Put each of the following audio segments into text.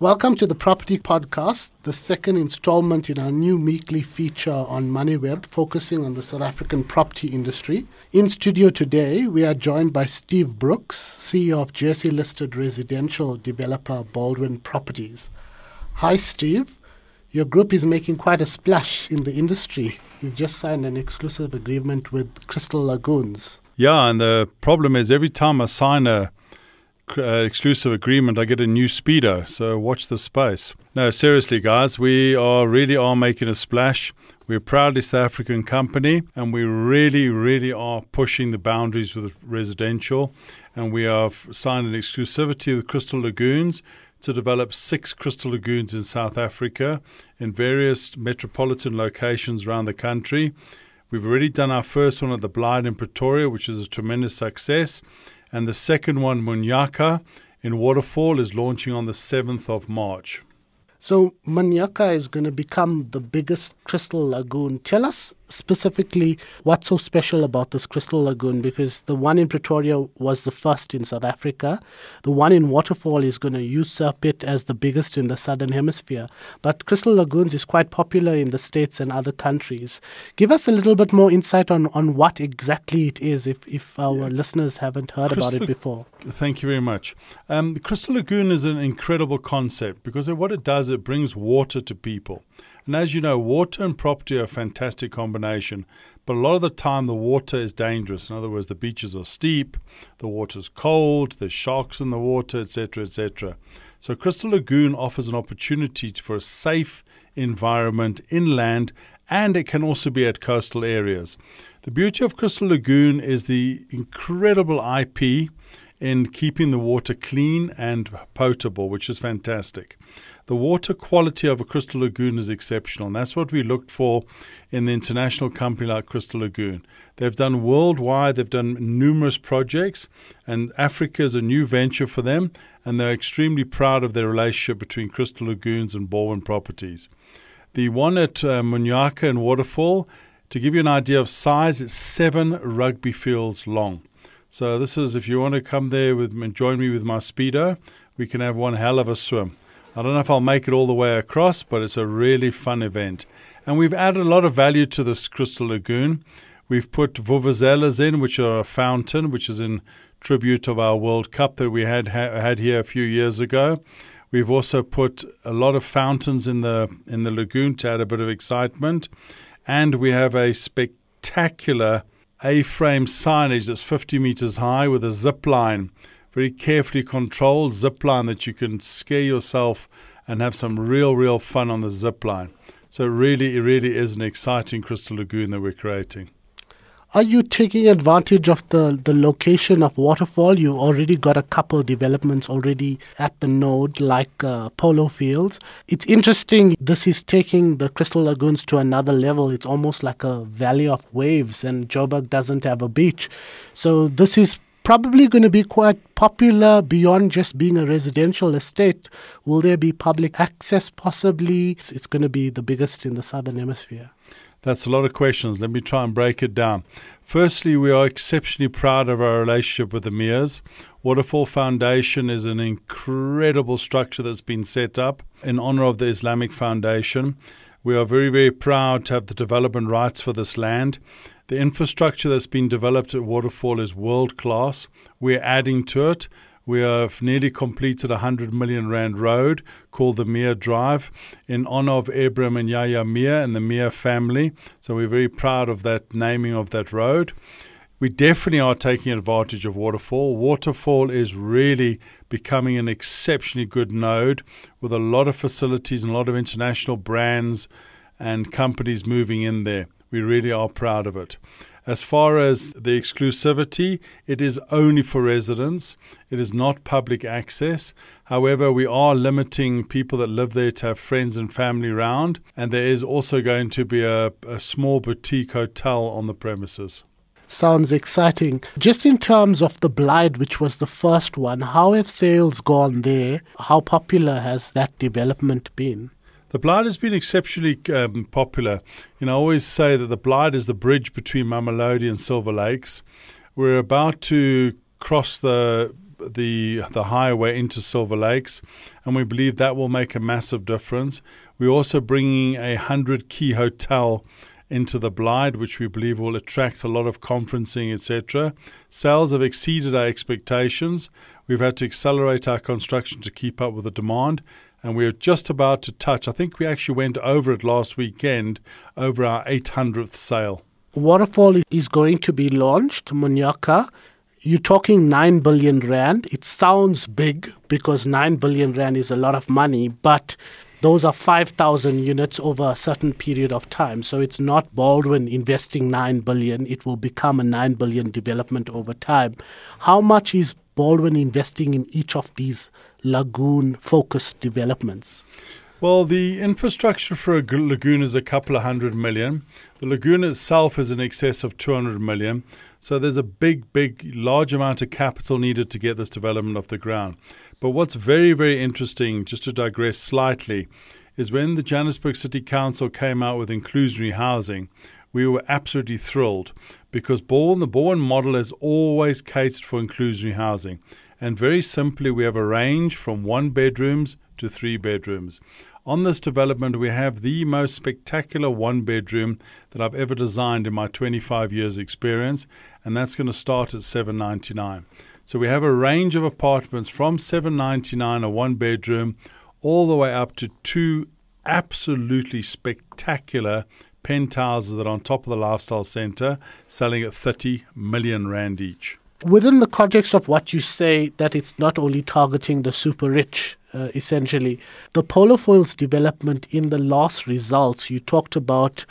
Welcome to the Property Podcast, the second installment in our new weekly feature on MoneyWeb, focusing on the South African property industry. In studio today, we are joined by Steve Brooks, CEO of Jersey-listed residential developer Baldwin Properties. Hi, Steve. Your group is making quite a splash in the industry. You just signed an exclusive agreement with Crystal Lagoons. Yeah, and the problem is every time I sign a exclusive agreement, I get a new speedo, so watch the space. No, seriously, guys, we really are making a splash. We're a proudly South African company, and we really are pushing the boundaries with residential, and we have signed an exclusivity with Crystal Lagoons to develop 6 Crystal Lagoons in South Africa in various metropolitan locations around the country. We've already done our first one at the Blyde in Pretoria, which is a tremendous success. And the second one, Munyaka, in Waterfall, is launching on the 7th of March. So Munyaka is going to become the biggest Crystal Lagoon. Tell us specifically what's so special about this Crystal Lagoon, because the one in Pretoria was the first in South Africa. The one in Waterfall is going to usurp it as the biggest in the Southern Hemisphere. But Crystal Lagoons is quite popular in the States and other countries. Give us a little bit more insight on what exactly it is, if our listeners haven't heard about it before. Thank you very much. The Crystal Lagoon is an incredible concept because what it does, it brings water to people. And as you know, water and property are a fantastic combination. But a lot of the time, the water is dangerous. In other words, the beaches are steep, the water's cold, there's sharks in the water, etc., etc. So Crystal Lagoon offers an opportunity for a safe environment inland, and it can also be at coastal areas. The beauty of Crystal Lagoon is the incredible IP in keeping the water clean and potable, which is fantastic. The water quality of a Crystal Lagoon is exceptional, and that's what we looked for in the international company like Crystal Lagoon. They've done worldwide, they've done numerous projects, and Africa is a new venture for them, and they're extremely proud of their relationship between Crystal Lagoons and Baldwin Properties. The one at Munyaka and Waterfall, to give you an idea of size, it's 7 rugby fields long. So this is, if you want to come there and join me with my speedo, we can have one hell of a swim. I don't know if I'll make it all the way across, but it's a really fun event. And we've added a lot of value to this Crystal Lagoon. We've put vuvuzelas in, which are a fountain, which is in tribute of our World Cup that we had here a few years ago. We've also put a lot of fountains in the lagoon to add a bit of excitement. And we have a spectacular A-frame signage that's 50 meters high with a zip line. Very carefully controlled zip line that you can scare yourself and have some real fun on the zip line. So it really is an exciting Crystal Lagoon that we're creating. Are you taking advantage of the location of Waterfall? You already got a couple developments already at the node, like Polo Fields. It's interesting, this is taking the Crystal Lagoons to another level. It's almost like a valley of waves, and Joburg doesn't have a beach. So this is probably going to be quite popular beyond just being a residential estate. Will there be public access possibly? It's going to be the biggest in the Southern Hemisphere. That's a lot of questions. Let me try and break it down. Firstly, we are exceptionally proud of our relationship with the Emirs. Waterfall Foundation is an incredible structure that's been set up in honor of the Islamic Foundation. We are very proud to have the development rights for this land. The infrastructure that's been developed at Waterfall is world-class. We're adding to it. We have nearly completed a 100 million rand road called the Mir Drive in honor of Abraham and Yahya Mir and the Mir family. So we're very proud of that naming of that road. We definitely are taking advantage of Waterfall. Waterfall is really becoming an exceptionally good node with a lot of facilities and a lot of international brands and companies moving in there. We really are proud of it. As far as the exclusivity, it is only for residents. It is not public access. However, we are limiting people that live there to have friends and family around. And there is also going to be a small boutique hotel on the premises. Sounds exciting. Just in terms of the Blyde, which was the first one, how have sales gone there? How popular has that development been? The Blyde has been exceptionally popular. I always say that the Blyde is the bridge between Mamelodi and Silver Lakes. We're about to cross the the highway into Silver Lakes, and we believe that will make a massive difference. We're also bringing a 100-key hotel into the Blyde, which we believe will attract a lot of conferencing, etc. Sales have exceeded our expectations. We've had to accelerate our construction to keep up with the demand, and we're just about to touch, I think we actually went over it last weekend, over our 800th sale. Waterfall is going to be launched, Munyaka. You're talking 9 billion rand. It sounds big because 9 billion rand is a lot of money, but those are 5,000 units over a certain period of time. So it's not Baldwin investing 9 billion. It will become a 9 billion development over time. How much is Baldwin investing in each of these lagoon-focused developments? Well, the infrastructure for a lagoon is a couple of $100 million. The lagoon itself is in excess of $200 million. So there's a large amount of capital needed to get this development off the ground. But what's very, very interesting, just to digress slightly, is when the Johannesburg City Council came out with inclusionary housing, we were absolutely thrilled because the Baldwin model has always catered for inclusionary housing. And very simply, we have a range from 1 bedrooms to 3 bedrooms. On this development, we have the most spectacular 1-bedroom that I've ever designed in my 25 years experience, and that's going to start at $799. So we have a range of apartments from $799, a 1-bedroom, all the way up to 2 absolutely spectacular penthouses that are on top of the lifestyle centre, selling at 30 million rand each. Within the context of what you say, that it's not only targeting the super rich, essentially, the Polo Foils development in the last results, you talked about,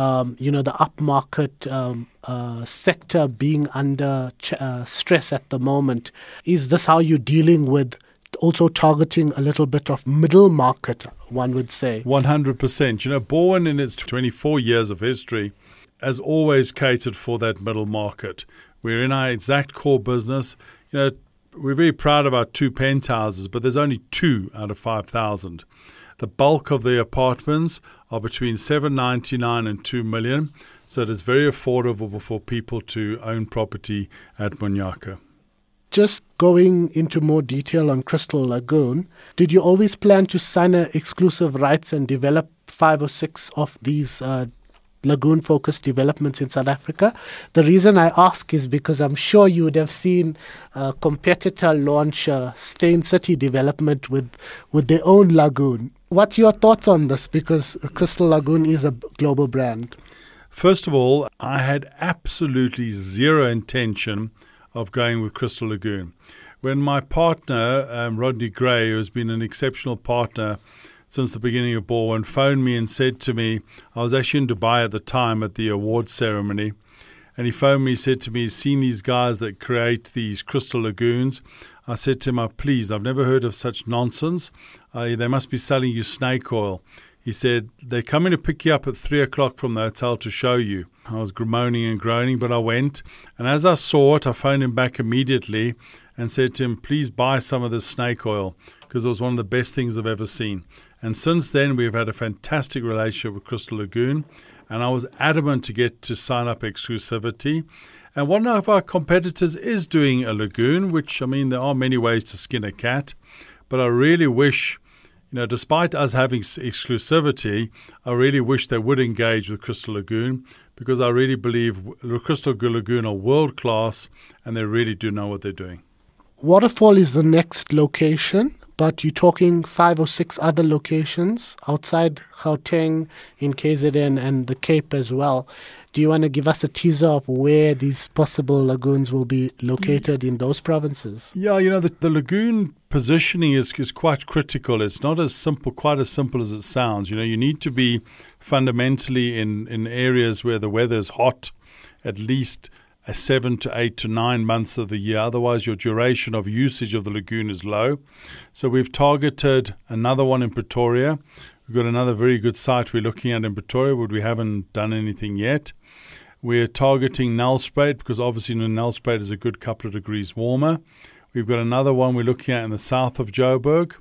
the upmarket sector being under stress at the moment. Is this how you're dealing with also targeting a little bit of middle market, one would say? 100%. Baldwin in its 24 years of history has always catered for that middle market. We're in our exact core business. We're very proud of our 2 penthouses, but there's only 2 out of 5,000. The bulk of the apartments are between $799 and $2 million, so it is very affordable for people to own property at Munyaka. Just going into more detail on Crystal Lagoon, did you always plan to sign exclusive rights and develop 5 or 6 of these lagoon-focused developments in South Africa? The reason I ask is because I'm sure you would have seen a competitor launch a Stain City development with their own lagoon. What's your thoughts on this? Because Crystal Lagoon is a global brand. First of all, I had absolutely zero intention of going with Crystal Lagoon. When my partner, Rodney Gray, who has been an exceptional partner since the beginning of Baldwin, phoned me and said to me, I was actually in Dubai at the time at the awards ceremony, and he phoned me, said to me, he's seen these guys that create these crystal lagoons. I said to him, please, I've never heard of such nonsense. They must be selling you snake oil. He said, they're coming to pick you up at 3 o'clock from the hotel to show you. I was moaning and groaning, but I went. And as I saw it, I phoned him back immediately and said to him, please buy some of this snake oil, because it was one of the best things I've ever seen. And since then, we've had a fantastic relationship with Crystal Lagoon, and I was adamant to get to sign up exclusivity. And one of our competitors is doing a lagoon, which, there are many ways to skin a cat, but I really wish, despite us having exclusivity, I really wish they would engage with Crystal Lagoon, because I really believe Crystal Lagoon are world-class, and they really do know what they're doing. Waterfall is the next location, but you're talking 5 or 6 other locations outside Gauteng, in KZN, and the Cape as well. Do you want to give us a teaser of where these possible lagoons will be located in those provinces? Yeah, the lagoon positioning is quite critical. It's not quite as simple as it sounds. You need to be fundamentally in areas where the weather is hot, at least 7 to 8 to 9 months of the year. Otherwise, your duration of usage of the lagoon is low. So we've targeted another one in Pretoria. We've got another very good site we're looking at in Pretoria, but we haven't done anything yet. We're targeting Nelspruit, because obviously Nelspruit is a good couple of degrees warmer. We've got another one we're looking at in the south of Joburg.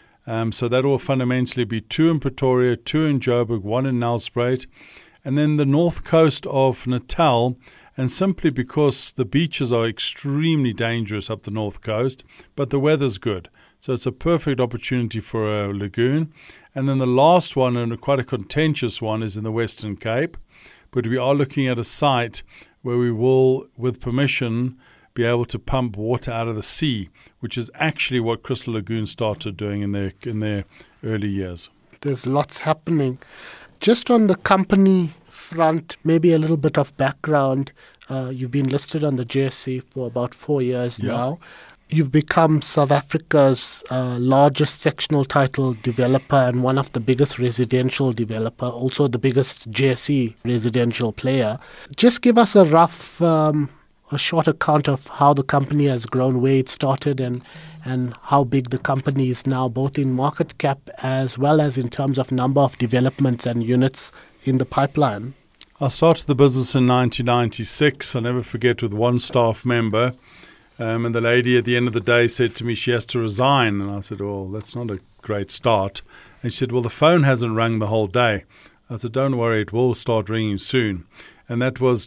So that will fundamentally be 2 in Pretoria, 2 in Joburg, 1 in Nelspruit. And then the north coast of Natal and simply because the beaches are extremely dangerous up the north coast, but the weather's good. So it's a perfect opportunity for a lagoon. And then the last one, and quite a contentious one, is in the Western Cape. But we are looking at a site where we will, with permission, be able to pump water out of the sea, which is actually what Crystal Lagoon started doing in their early years. There's lots happening. Just on the company front, maybe a little bit of background. You've been listed on the JSE for about 4 years now. You've become South Africa's largest sectional title developer and one of the biggest residential developer, also the biggest JSE residential player. Just give us a rough, a short account of how the company has grown, where it started, and how big the company is now, both in market cap as well as in terms of number of developments and units in the pipeline. I started the business in 1996. I'll never forget, with one staff member. And the lady at the end of the day said to me she has to resign. And I said, well, that's not a great start. And she said, well, the phone hasn't rung the whole day. I said, don't worry, it will start ringing soon. And that was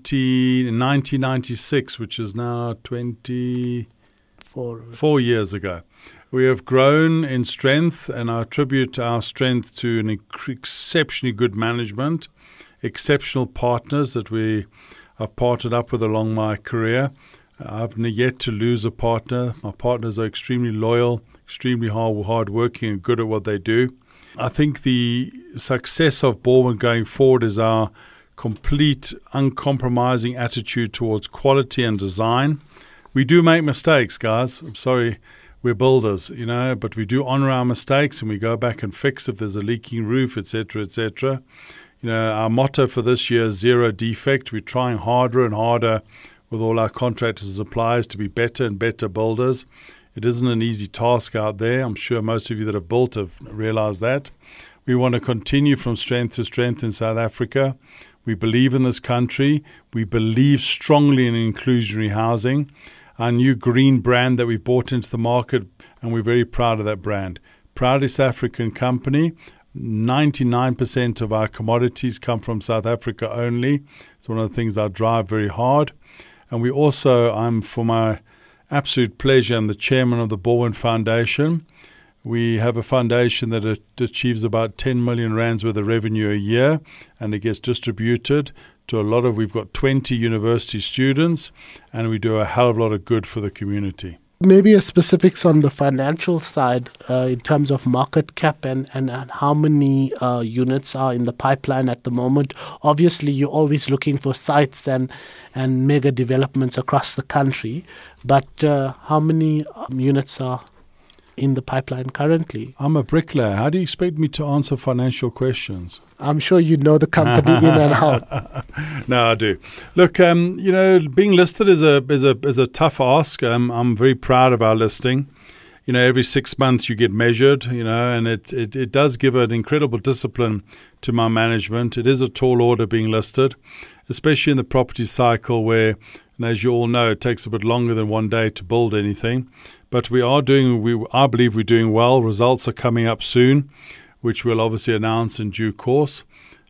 1996, which is now 24 years ago. We have grown in strength, and I attribute our strength to an exceptionally good management, exceptional partners that we have partnered up with along my career. I've yet to lose a partner. My partners are extremely loyal, extremely hard-working and good at what they do. I think the success of Baldwin going forward is our complete, uncompromising attitude towards quality and design. We do make mistakes, guys. I'm sorry, we're builders, but we do honor our mistakes and we go back and fix if there's a leaking roof, etc., etc. Our motto for this year is zero defect. We're trying harder and harder with all our contractors and suppliers to be better and better builders. It isn't an easy task out there. I'm sure most of you that have built have realized that. We want to continue from strength to strength in South Africa. We believe in this country. We believe strongly in inclusionary housing. Our new green brand that we brought into the market, and we're very proud of that brand. Proudly South African company. 99% of our commodities come from South Africa only. It's one of the things I drive very hard. And we also, for my absolute pleasure, I'm the chairman of the Baldwin Foundation. We have a foundation that achieves about 10 million rands worth of revenue a year, and it gets distributed to we've got 20 university students, and we do a hell of a lot of good for the community. Maybe a specifics on the financial side in terms of market cap and how many units are in the pipeline at the moment. Obviously, you're always looking for sites and mega developments across the country, but how many units are in the pipeline currently? I'm a bricklayer. How do you expect me to answer financial questions? I'm sure you know the company in and out. No, I do. Look, being listed is a tough ask. I'm very proud of our listing. Every 6 months you get measured, and it does give an incredible discipline to my management. It is a tall order being listed, especially in the property cycle where, and as you all know, it takes a bit longer than one day to build anything. But I believe we're doing well. Results are coming up soon, which we'll obviously announce in due course.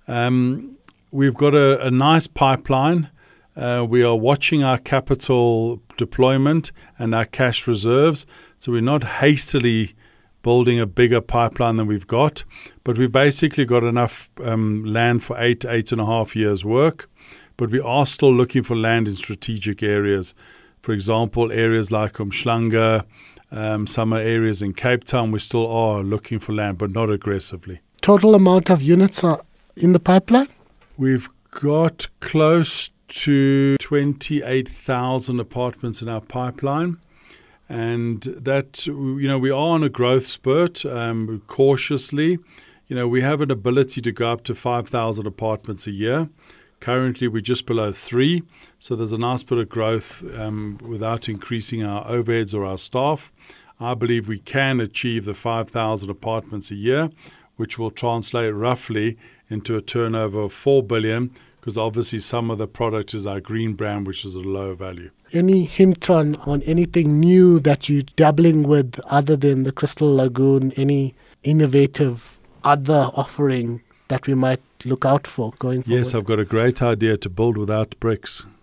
We've got a nice pipeline. We are watching our capital deployment and our cash reserves. So we're not hastily building a bigger pipeline than we've got. But we've basically got enough land for 8.5 years' work. But we are still looking for land in strategic areas. For example, areas like Umhlanga, some areas in Cape Town, we still are looking for land, but not aggressively. Total amount of units are in the pipeline? We've got close to 28,000 apartments in our pipeline. And that, we are on a growth spurt, cautiously. We have an ability to go up to 5,000 apartments a year. Currently, we're just below 3, so there's a nice bit of growth without increasing our overheads or our staff. I believe we can achieve the 5,000 apartments a year, which will translate roughly into a turnover of 4 billion, because obviously some of the product is our green brand, which is a lower value. Any hint on anything new that you're dabbling with other than the Crystal Lagoon, any innovative other offering that we might look out for going forward? Yes, I've got a great idea to build without bricks.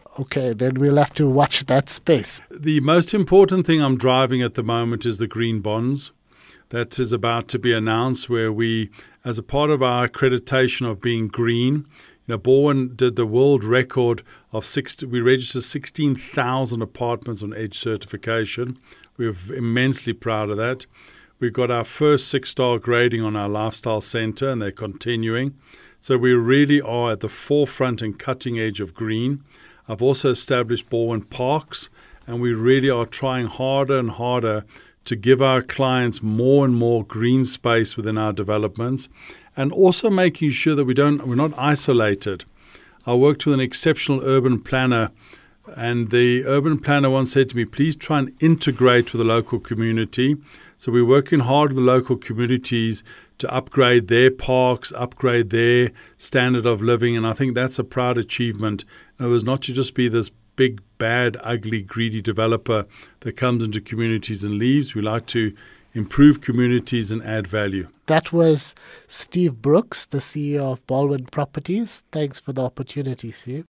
Okay, then we'll have to watch that space. The most important thing I'm driving at the moment is the green bonds. That is about to be announced, where we, as a part of our accreditation of being green, Bowen did the world record of we registered 16,000 apartments on EDGE certification. We're immensely proud of that. We've got our first 6-star grading on our lifestyle centre, and they're continuing. So we really are at the forefront and cutting edge of green. I've also established Bowen Parks, and we really are trying harder and harder to give our clients more and more green space within our developments, and also making sure that we're not isolated. I worked with an exceptional urban planner, and the urban planner once said to me, please try and integrate with the local community. So we're working hard with the local communities to upgrade their parks, upgrade their standard of living, and I think that's a proud achievement. In other words, not to just be this big, bad, ugly, greedy developer that comes into communities and leaves. We like to improve communities and add value. That was Steve Brooks, the CEO of Bowen Properties. Thanks for the opportunity, Steve.